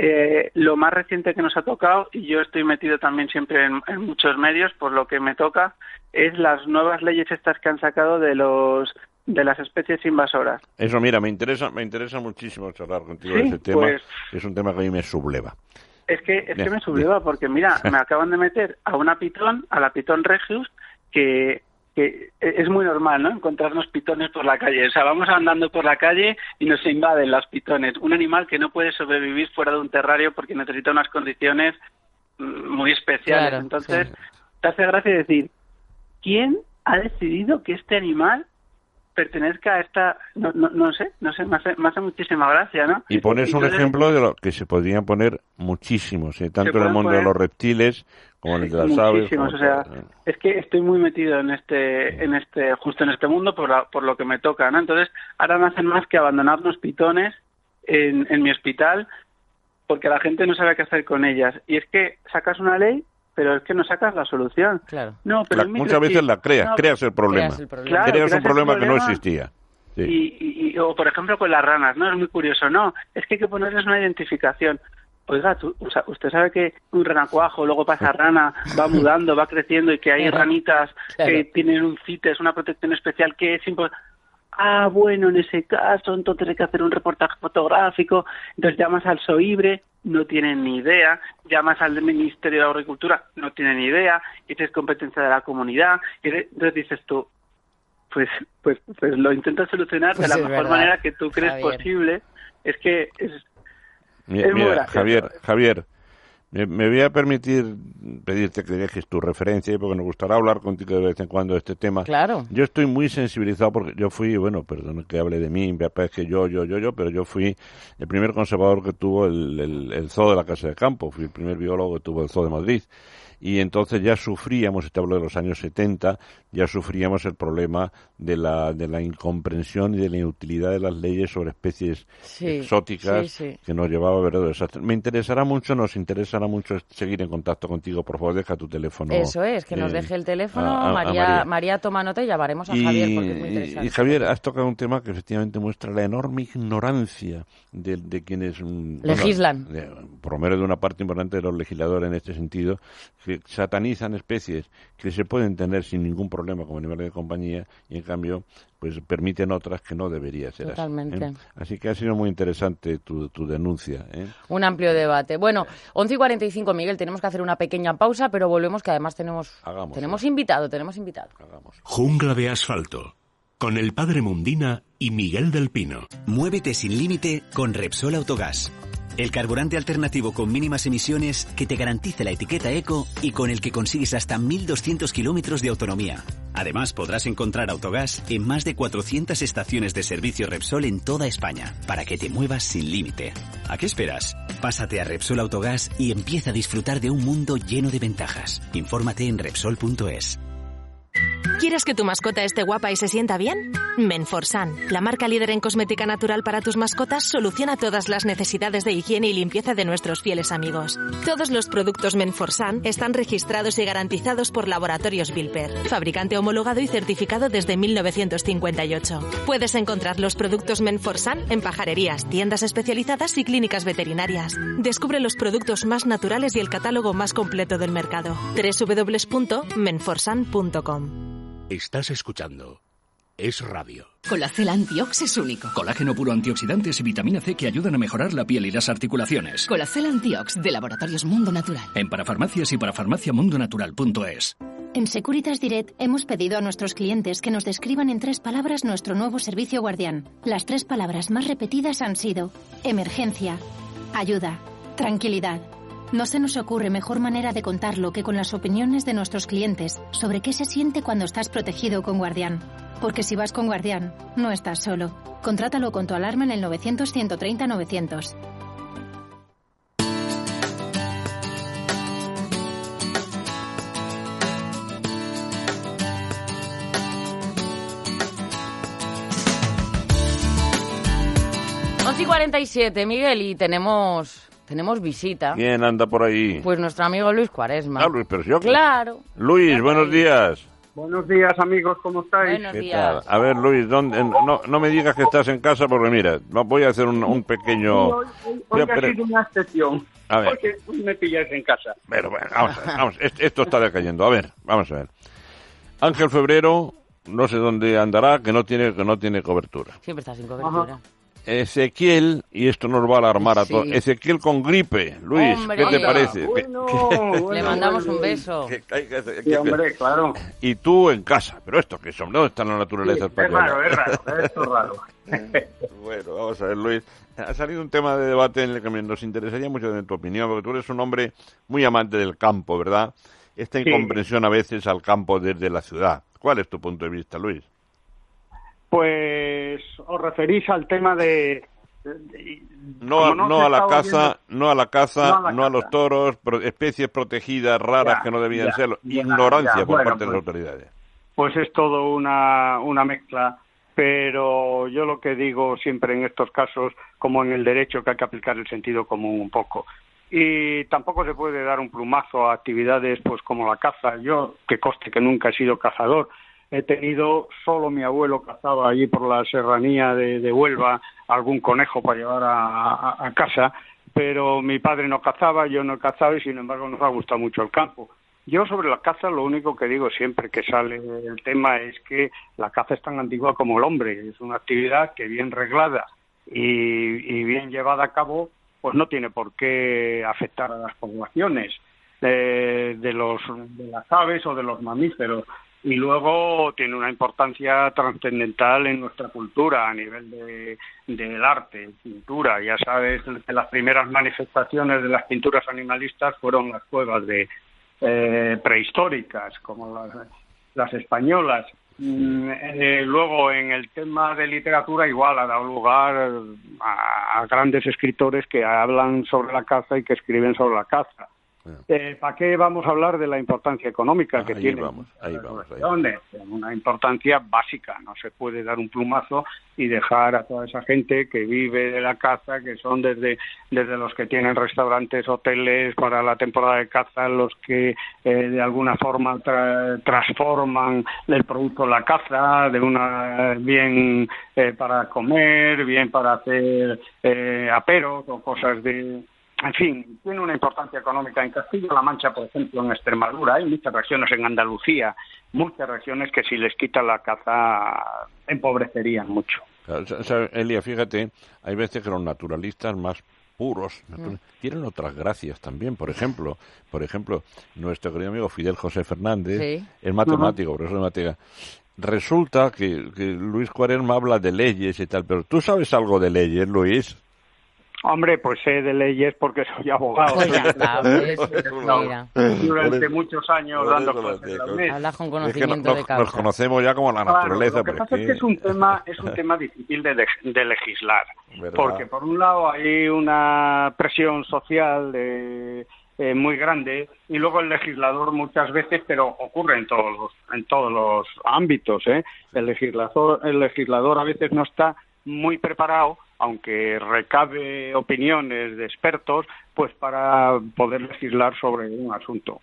lo más reciente que nos ha tocado, y yo estoy metido también siempre en muchos medios, por lo que me toca, es las nuevas leyes estas que han sacado de las especies invasoras. Eso, mira, me interesa muchísimo charlar contigo de ese tema. Pues, es un tema que a mí me subleva. Es que me subleva porque, mira, me acaban de meter a la pitón regius, que es muy normal, ¿no?, encontrarnos pitones por la calle. O sea, vamos andando por la calle y nos invaden las pitones. Un animal que no puede sobrevivir fuera de un terrario porque necesita unas condiciones muy especiales. Claro, entonces, sí. te hace gracia decir, ¿quién ha decidido que este animal pertenezca a esta... No sé, me hace muchísima gracia, ¿no? Y pones un ejemplo de lo que se podrían poner muchísimos, tanto en el mundo de los reptiles como en el de las aves. O sea, es que estoy muy metido justo en este mundo por lo que me toca, ¿no? Entonces, ahora no hacen más que abandonarnos pitones en mi hospital porque la gente no sabe qué hacer con ellas. Y es que sacas una ley, pero es que no sacas la solución. Claro. No, pero muchas veces la creas el problema. Creas un problema que no existía. Sí. O por ejemplo con las ranas, ¿no? Es muy curioso. No, es que hay que ponerles una identificación. Oiga, usted sabe que un renacuajo, luego pasa rana, va mudando, va creciendo y que hay ranitas que tienen un CITES, una protección especial que es importante. Ah, bueno, en ese caso, entonces hay que hacer un reportaje fotográfico. Entonces llamas al SOIBRE, no tienen ni idea. Llamas al Ministerio de Agricultura, no tienen ni idea. Y es competencia de la comunidad. Y entonces dices tú, pues lo intentas solucionar de la mejor manera que tú crees posible. Es que es muy gracioso. Javier, me voy a permitir pedirte que dejes tu referencia, porque nos gustará hablar contigo de vez en cuando de este tema. Claro. Yo estoy muy sensibilizado porque yo fui, perdón que hable de mí, me parece que pero yo fui el primer conservador que tuvo el zoo de la Casa de Campo, fui el primer biólogo que tuvo el zoo de Madrid. Y entonces ya sufríamos, te hablo de los años 70, ya sufríamos el problema de la incomprensión y de la inutilidad de las leyes sobre especies exóticas que nos llevaba a verdaderos desastres. Nos interesará mucho seguir en contacto contigo. Por favor, deja tu teléfono. Eso es, que nos deje el teléfono. María toma nota y llamaremos a Javier porque es muy interesante. Y Javier, has tocado un tema que efectivamente muestra la enorme ignorancia de quienes legislan. Por lo menos de una parte importante de los legisladores en este sentido, que satanizan especies que se pueden tener sin ningún problema como animales de compañía y en cambio pues permiten otras que no debería ser totalmente así. Así que ha sido muy interesante tu denuncia. Un amplio debate. Bueno, 11:45, Miguel, tenemos que hacer una pequeña pausa, pero volvemos que además tenemos invitado. Hagamos. Jungla de asfalto, con el padre Mundina y Miguel del Pino. Muévete sin límite con Repsol Autogás. El carburante alternativo con mínimas emisiones que te garantiza la etiqueta eco y con el que consigues hasta 1.200 kilómetros de autonomía. Además, podrás encontrar Autogás en más de 400 estaciones de servicio Repsol en toda España, para que te muevas sin límite. ¿A qué esperas? Pásate a Repsol Autogás y empieza a disfrutar de un mundo lleno de ventajas. Infórmate en Repsol.es. ¿Quieres que tu mascota esté guapa y se sienta bien? Menforsan, la marca líder en cosmética natural para tus mascotas, soluciona todas las necesidades de higiene y limpieza de nuestros fieles amigos. Todos los productos Menforsan están registrados y garantizados por Laboratorios Bilper, fabricante homologado y certificado desde 1958. Puedes encontrar los productos Menforsan en pajarerías, tiendas especializadas y clínicas veterinarias. Descubre los productos más naturales y el catálogo más completo del mercado. www.menforsan.com. Estás escuchando Es Radio. Colacel Antiox es único. Colágeno puro, antioxidantes y vitamina C que ayudan a mejorar la piel y las articulaciones. Colacel Antiox, de Laboratorios Mundo Natural. En parafarmacias y parafarmaciamundonatural.es. En Securitas Direct hemos pedido a nuestros clientes que nos describan en 3 palabras nuestro nuevo servicio guardián. Las 3 palabras más repetidas han sido emergencia, ayuda, tranquilidad. No se nos ocurre mejor manera de contarlo que con las opiniones de nuestros clientes sobre qué se siente cuando estás protegido con Guardián. Porque si vas con Guardián, no estás solo. Contrátalo con tu alarma en el 900 130 900. 1:47, Miguel, y tenemos visita. ¿Quién anda por ahí? Pues nuestro amigo Luis Cuaresma. Ah, Luis, pero yo... Claro. Luis, buenos días. Buenos días, amigos, ¿cómo estáis? Buenos ¿Qué días. tal? A ver, Luis, no me digas que estás en casa porque mira, voy a hacer un pequeño... Hoy ha sido una excepción. A ver. Porque me pilláis en casa. Pero bueno, vamos, esto está decayendo. A ver, vamos a ver. Ángel Febrero, no sé dónde andará, que no tiene cobertura. Siempre está sin cobertura. Ajá. Ezequiel, y esto nos va a alarmar a todos, Ezequiel con gripe. Luis, Hombre, ¿qué te parece? Le mandamos un beso. Sí, hombre, claro. Y tú en casa, pero esto que son, ¿dónde está la naturaleza española? Es raro, esto es raro. Bueno, vamos a ver, Luis. Ha salido un tema de debate en el que nos interesaría mucho de tu opinión, porque tú eres un hombre muy amante del campo, ¿verdad? Esta incomprensión a veces al campo desde la ciudad. ¿Cuál es tu punto de vista, Luis? Pues os referís al tema de no a la caza, no a los toros, especies protegidas raras que no debían serlo, ignorancia por parte de las autoridades. Pues es todo una mezcla, pero yo lo que digo siempre en estos casos, como en el derecho, que hay que aplicar el sentido común un poco. Y tampoco se puede dar un plumazo a actividades pues como la caza. Yo, que conste que nunca he sido cazador, he tenido, solo mi abuelo cazaba allí por la serranía de Huelva algún conejo para llevar a casa, pero mi padre no cazaba, yo no cazaba y sin embargo nos ha gustado mucho el campo. Yo sobre la caza lo único que digo siempre que sale el tema es que la caza es tan antigua como el hombre, es una actividad que bien reglada y bien llevada a cabo pues no tiene por qué afectar a las poblaciones de las aves o de los mamíferos. Y luego tiene una importancia trascendental en nuestra cultura a nivel del arte, pintura. Ya sabes que las primeras manifestaciones de las pinturas animalistas fueron las cuevas prehistóricas, como las españolas. Luego en el tema de literatura igual ha dado lugar a grandes escritores que hablan sobre la caza y que escriben sobre la caza. ¿Para qué vamos a hablar de la importancia económica que tiene? Ahí vamos. Una importancia básica. No se puede dar un plumazo y dejar a toda esa gente que vive de la caza, que son desde los que tienen restaurantes, hoteles para la temporada de caza, los que de alguna forma transforman el producto de la caza, bien para comer, bien para hacer aperos o cosas de... En fin, tiene una importancia económica. En Castilla-La Mancha, por ejemplo, en Extremadura, hay muchas regiones, en Andalucía, muchas regiones que si les quita la caza empobrecerían mucho. Elia, fíjate, hay veces que los naturalistas más puros tienen otras gracias también. Por ejemplo, nuestro querido amigo Fidel José Fernández es matemático, profesor de matemática. Resulta que Luis Cuaresma habla de leyes y tal, pero ¿tú sabes algo de leyes, Luis? Hombre, pues sé de leyes porque soy abogado. Pues ya está, durante muchos años dando clases. Hablas con conocimiento de causa. Nos conocemos ya como la naturaleza. Lo que pasa es que es un tema difícil de legislar. ¿Verdad? Porque por un lado hay una presión social muy grande y luego el legislador muchas veces, pero ocurre en todos los ámbitos, el legislador a veces no está muy preparado, aunque recabe opiniones de expertos, pues para poder legislar sobre un asunto.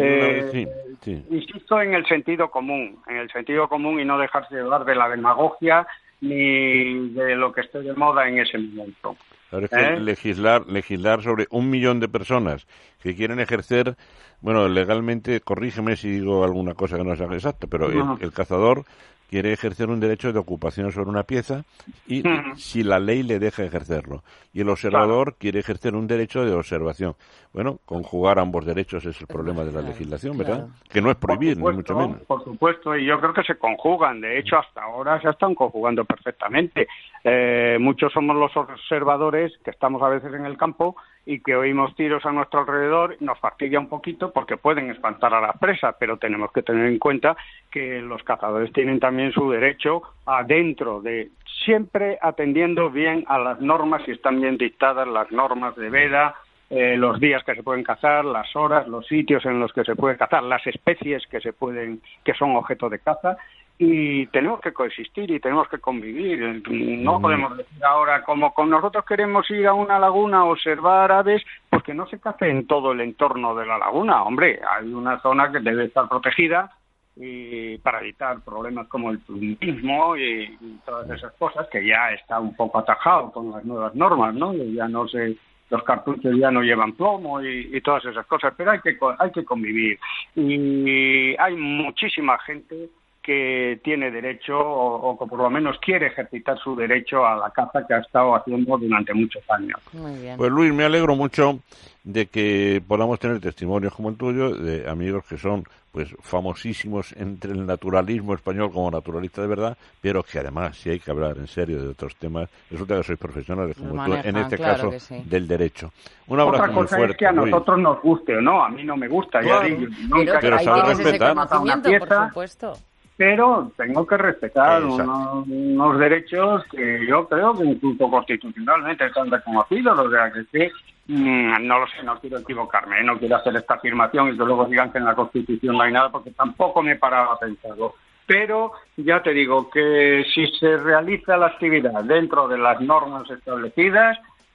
Insisto en el sentido común y no dejarse llevar de la demagogia ni de lo que esté de moda en ese momento. Ahora es que legislar sobre 1 millón de personas que quieren ejercer, bueno, legalmente, corrígeme si digo alguna cosa que no sea exacta, pero el cazador quiere ejercer un derecho de ocupación sobre una pieza y si la ley le deja ejercerlo. Y el observador quiere ejercer un derecho de observación. Bueno, conjugar ambos derechos es el problema de la legislación, ¿verdad? Que no es prohibir, ni mucho menos. Por supuesto, y yo creo que se conjugan. De hecho, hasta ahora se están conjugando perfectamente. Muchos somos los observadores que estamos a veces en el campo y que oímos tiros a nuestro alrededor, nos fastidia un poquito porque pueden espantar a las presas, pero tenemos que tener en cuenta que los cazadores tienen también su derecho adentro de, siempre atendiendo bien a las normas, si están bien dictadas las normas de veda, los días que se pueden cazar, las horas, los sitios en los que se puede cazar, las especies que son objeto de caza, y tenemos que coexistir y tenemos que convivir. No podemos decir ahora, como con nosotros queremos ir a una laguna a observar aves, pues que no se cace en todo el entorno de la laguna. Hombre, hay una zona que debe estar protegida y para evitar problemas como el plumismo y todas esas cosas, que ya está un poco atajado con las nuevas normas, ¿no? Ya no sé, los cartuchos ya no llevan plomo y todas esas cosas, pero hay que convivir. Y hay muchísima gente que tiene derecho o que por lo menos quiere ejercitar su derecho a la caza que ha estado haciendo durante muchos años. Muy bien. Pues Luis, me alegro mucho de que podamos tener testimonios como el tuyo de amigos que son pues famosísimos entre el naturalismo español como naturalista de verdad, pero que además, si hay que hablar en serio de otros temas, resulta que sois profesionales como tú, en este caso, del derecho. Un abrazo muy fuerte. Otra cosa es que a nosotros nos guste o no, a mí no me gusta, claro. Ya digo, nunca pero saber respetar. Por supuesto. Pero tengo que respetar unos derechos que yo creo que incluso constitucionalmente están reconocidos, o sea que no lo sé, no quiero equivocarme, no quiero hacer esta afirmación y que luego digan que en la Constitución no hay nada, porque tampoco me he parado a pensarlo. Pero ya te digo que si se realiza la actividad dentro de las normas establecidas,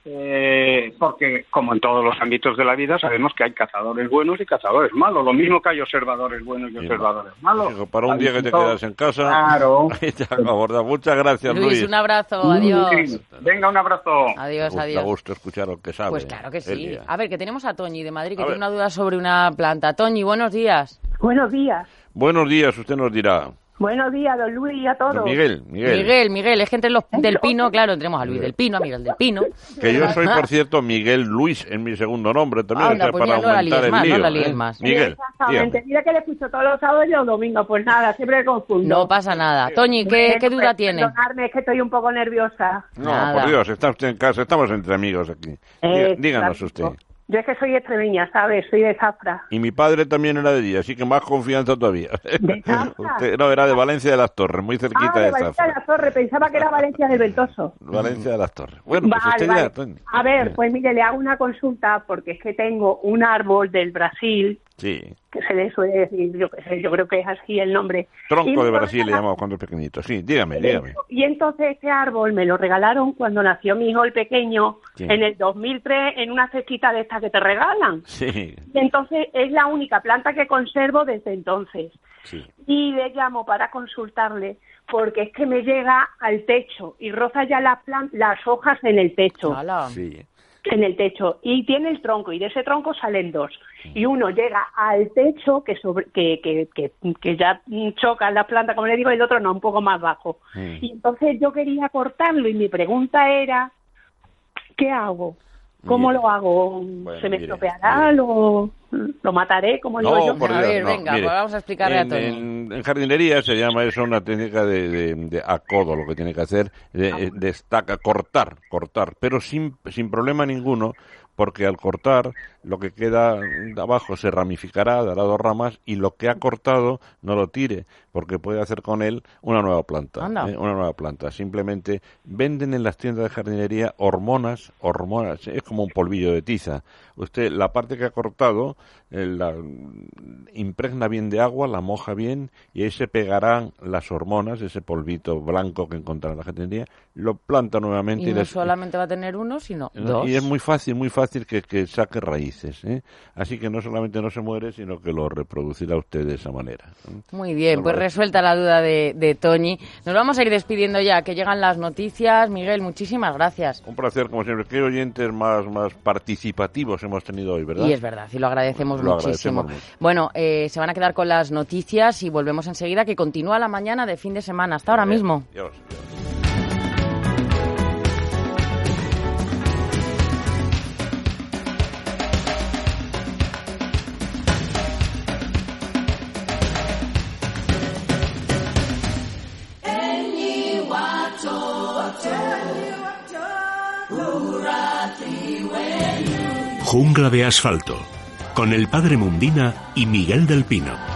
porque como en todos los ámbitos de la vida sabemos que hay cazadores buenos y cazadores malos, lo mismo que hay observadores buenos y observadores malos. Para un día que te quedas en casa, claro. Muchas gracias, Luis. Un abrazo, adiós. Venga, un abrazo. Adiós. Da gusto escuchar lo que sabe. Pues claro que sí. A ver, que tenemos a Toñi de Madrid, que tiene una duda sobre una planta. Toñi, buenos días. Buenos días. Buenos días, usted nos dirá. Buenos días, don Luis, y a todos. Don Miguel. Es que entre los del Pino, claro, tenemos a Luis del Pino, a Miguel del Pino. Que yo soy, por cierto, Miguel Luis en mi segundo nombre también, pues para aumentar el lío. No la líes más. Miguel, exactamente. Dígame. Mira que le escucho todos los sábados y los domingos, pues nada, siempre me confundo. No pasa nada. Toñi, ¿qué duda tiene? Perdonadme, es que estoy un poco nerviosa. No, por Dios, está usted en casa, estamos entre amigos aquí. Díganos usted. Yo es que soy extremeña, ¿sabes? Soy de Zafra. Y mi padre también era de allí, así que más confianza todavía. ¿De Zafra? No, era de Valencia de las Torres, muy cerquita de Zafra. Valencia de las Torres, pensaba que era Valencia del Ventoso. Valencia de las Torres. Bueno, pues usted ya, Toñi. A ver, pues mire, le hago una consulta porque es que tengo un árbol del Brasil. Sí. Que se le suele decir, yo creo que es así el nombre. Tronco de Brasil le llamamos cuando es pequeñito. Sí, dígame. Y entonces este árbol me lo regalaron cuando nació mi hijo el pequeño, en el 2003, en una cestita de estas que te regalan. Sí. Y entonces es la única planta que conservo desde entonces. Sí. Y le llamo para consultarle porque es que me llega al techo y roza ya las hojas en el techo. Sí. En el techo, y tiene el tronco, y de ese tronco salen dos, y uno llega al techo que ya choca la planta, como le digo, y el otro no, un poco más bajo. Y entonces yo quería cortarlo, y mi pregunta era, ¿qué hago? ¿Cómo lo hago? Bueno, ¿Se me estropeará? ¿Lo mataré? Como digo yo. Por Dios, a ver, venga, pues vamos a explicarle a Toñi. En jardinería se llama eso una técnica de acodo, lo que tiene que hacer, cortar, pero sin problema ninguno, porque al cortar lo que queda de abajo se ramificará, dará dos ramas, y lo que ha cortado no lo tire, porque puede hacer con él una nueva planta. Una nueva planta. Simplemente venden en las tiendas de jardinería hormonas, es como un polvillo de tiza. Usted la parte que ha cortado la impregna bien de agua, la moja bien, y ahí se pegarán las hormonas, ese polvito blanco que encontrará en la jardinería, lo planta nuevamente. Y no solamente va a tener uno, sino dos. Y es muy fácil que saque raíces, ¿eh? Así que no solamente no se muere, sino que lo reproducirá usted de esa manera. Muy bien, pues resuelta la duda de Toñi. Nos vamos a ir despidiendo ya, que llegan las noticias. Miguel, muchísimas gracias. Un placer, como siempre. Qué oyentes más participativos hemos tenido hoy, ¿verdad? Y es verdad, y lo agradecemos muchísimo. Bueno, se van a quedar con las noticias y volvemos enseguida, que continúa la mañana de fin de semana. Hasta ahora mismo. Dios. Jungla de asfalto, con el padre Mundina y Miguel del Pino.